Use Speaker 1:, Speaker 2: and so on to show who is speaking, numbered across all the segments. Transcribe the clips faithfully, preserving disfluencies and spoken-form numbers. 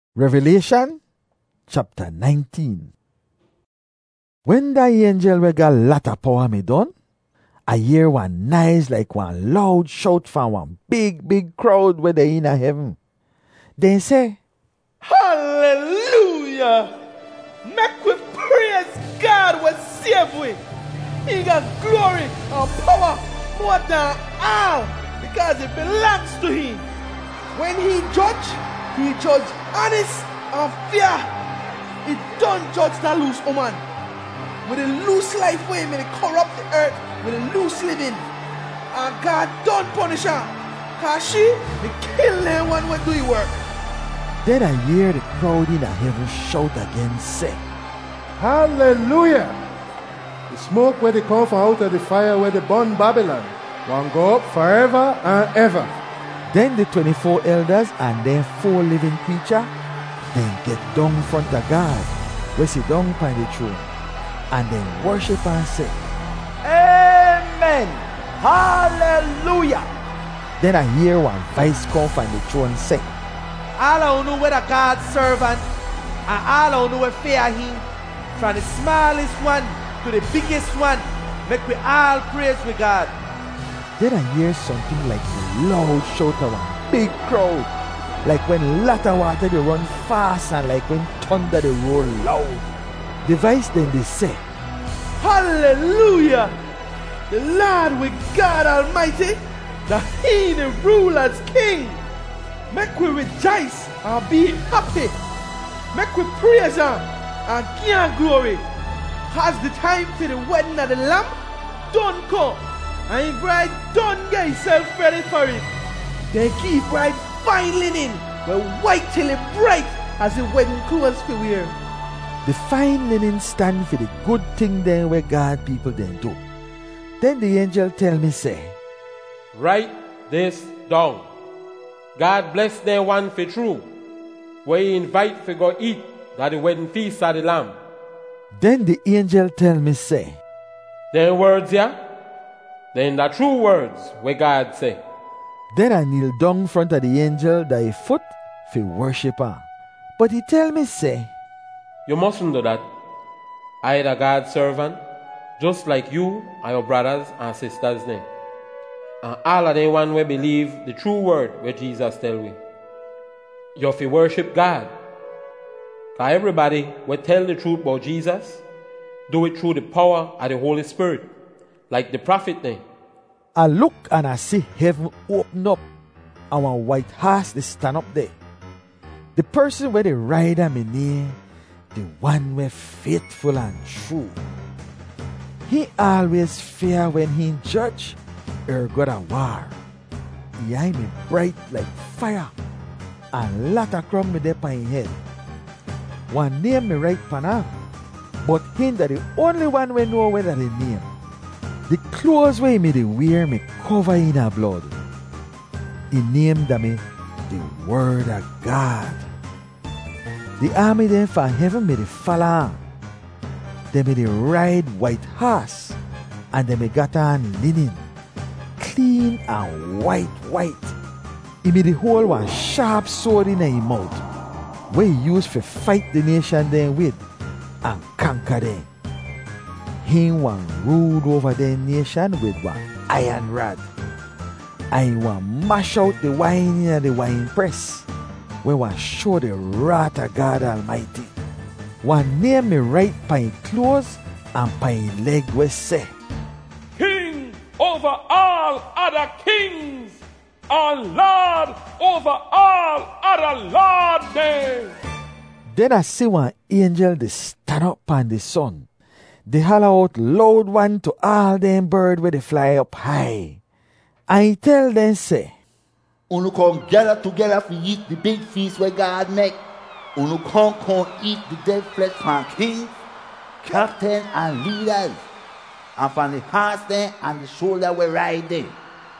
Speaker 1: Revelation chapter nineteen. When the angel we got lot of power me done, I hear one noise like one loud shout from one big, big crowd where they in a heaven. They say,
Speaker 2: Hallelujah! Make we praise God with save we. He got glory and power more than all because it belongs to him. When he judge, he judge honest and fair. He don't judge the loose woman. With a loose life way, may corrupt the earth with a loose living. And God don't punish her. Cause she may kill them one when do work.
Speaker 1: Then I hear the crowd in the heaven shout again, say,
Speaker 3: Hallelujah! The smoke where they come from out of the fire where they burn Babylon won't go up forever and ever.
Speaker 1: Then the twenty-four elders and their four living creatures then get down front of God, where sit down by the throne, and then worship and say,
Speaker 2: Amen! Hallelujah!
Speaker 1: Then I hear one voice come from the throne say,
Speaker 2: All I know whether God's servant, and all I know we fear him, from the smallest one to the biggest one, make we all praise with God.
Speaker 1: Then I hear something like a loud shout of a big crowd, like when lot of water they run fast and like when thunder they roll loud. The voice then they say,
Speaker 2: Hallelujah! The Lord with God Almighty, the He the ruler's King. Make we rejoice and be happy. Make we praise Him and give Him glory. Has the time for the wedding of the Lamb done come, and His bride done get herself ready for it. They keep bride fine linen, but white till it bright as the wedding clothes for wear.
Speaker 1: The fine linen stand for the good thing then where God people then do. Then the angel tell me say,
Speaker 4: Write this down. God bless their one for true, where he invite for go eat at the wedding feast of the Lamb.
Speaker 1: Then the angel tell me say,
Speaker 4: Then words yeah, then the true words where God say.
Speaker 1: Then I kneel down front of the angel thy foot for worship her. But he tell me say,
Speaker 4: You mustn't do that. I am God's servant, just like you and your brothers and sisters then. And all of them one way believe the true word where Jesus tell we. You have to worship God. Because everybody will tell the truth about Jesus, do it through the power of the Holy Spirit, like the prophet then.
Speaker 1: I look and I see heaven open up and one white horse they stand up there. The person where they ride am in near, the one where faithful and true. He always fear when he judge or got a war. He eye me bright like fire and lot of crumb me there by his head. One name me right pan him, but him that the only one we know whether the name. The clothes where me they wear me cover in a blood. He named me the Word of God. The army then from heaven me they follow. They me they ride white horse, and they me got on linen, clean and white white. He me the hold one sharp sword in his mouth, where he used for fight the nation then with and conquer them. He one ruled over the nation with one iron rod. I want mash out the wine in the wine press, where one show the wrath of God Almighty. One name me right by clothes and by leg where say,
Speaker 4: King over all other kings, and Lord over all other lords.
Speaker 1: Then I see one angel they stand up on the sun. They holler out loud one to all them bird where they fly up high. I tell them say,
Speaker 5: Unu come gather together to eat the big feast where God make. Unu come come eat the dead flesh from kings, captains and leaders, and from the horse then and the shoulder where ride them.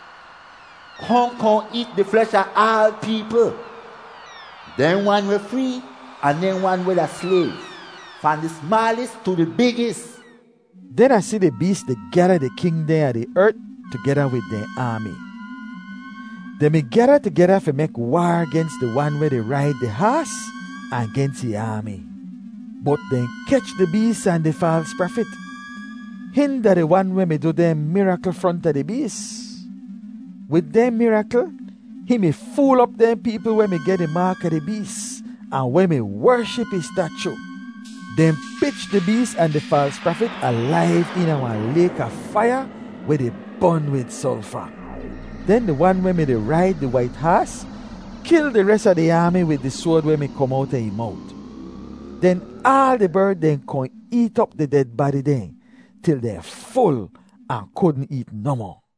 Speaker 5: Come come eat the flesh of all people. Then one were free, and then one were a slave, from the smallest to the biggest.
Speaker 1: Then I see the beast they gather the king there of the earth together with their army. They may gather together to make war against the one where they ride the horse against the army. But then catch the beast and the false prophet. Him that the one when me do them miracle front of the beast. With them miracle, he may fool up them people when me get the mark of the beast and when me worship his statue. Then pitch the beast and the false prophet alive in our lake of fire where they burn with sulfur. Then the one when me they ride the white horse, kill the rest of the army with the sword when me come out of his mouth. Then all the birds then can eat up the dead body then till they're full and couldn't eat no more.